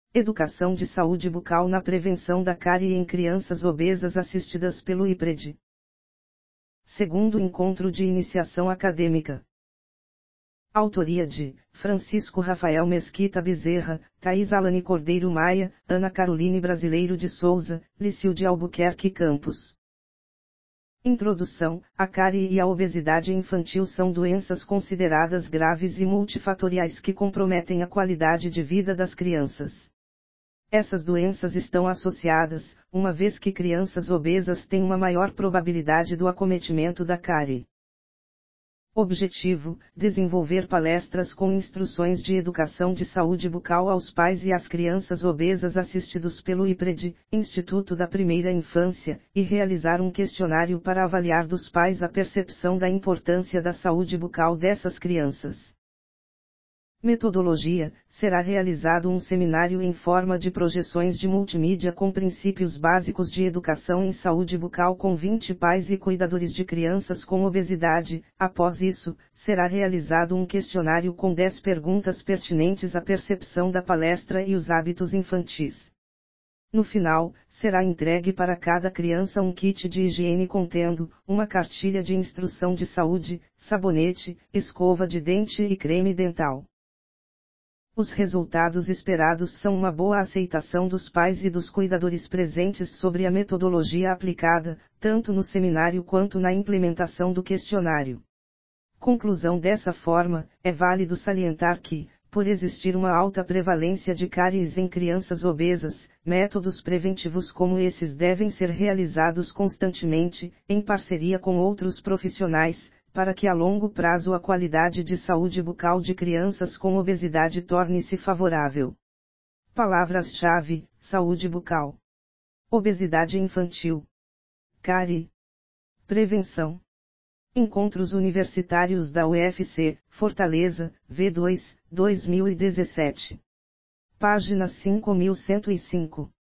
Educação de saúde bucal na prevenção da cárie em crianças obesas assistidas pelo IPRED. Segundo encontro de iniciação acadêmica. Autoria de Francisco Rafael Mesquita Bezerra, Thaís Alane Cordeiro Maia, Ana Caroline Brasileiro de Souza, Licilde Albuquerque Campos. Introdução: a cárie e a obesidade infantil são doenças consideradas graves e multifatoriais que comprometem a qualidade de vida das crianças. Essas doenças estão associadas, uma vez que crianças obesas têm uma maior probabilidade do acometimento da cárie. Objetivo: desenvolver palestras com instruções de educação de saúde bucal aos pais e às crianças obesas assistidos pelo IPRED, Instituto da Primeira Infância, e realizar um questionário para avaliar dos pais a percepção da importância da saúde bucal dessas crianças. Metodologia: será realizado um seminário em forma de projeções de multimídia com princípios básicos de educação em saúde bucal com 20 pais e cuidadores de crianças com obesidade. Após isso, será realizado um questionário com 10 perguntas pertinentes à percepção da palestra e os hábitos infantis. No final, será entregue para cada criança um kit de higiene contendo uma cartilha de instrução de saúde, sabonete, escova de dente e creme dental. Os resultados esperados são uma boa aceitação dos pais e dos cuidadores presentes sobre a metodologia aplicada, tanto no seminário quanto na implementação do questionário. Conclusão: dessa forma, é válido salientar que, por existir uma alta prevalência de cáries em crianças obesas, métodos preventivos como esses devem ser realizados constantemente, em parceria com outros profissionais, para que a longo prazo a qualidade de saúde bucal de crianças com obesidade torne-se favorável. Palavras-chave: saúde bucal, obesidade infantil, cárie, prevenção. Encontros Universitários da UFC, Fortaleza, V2, 2017. Página 5105.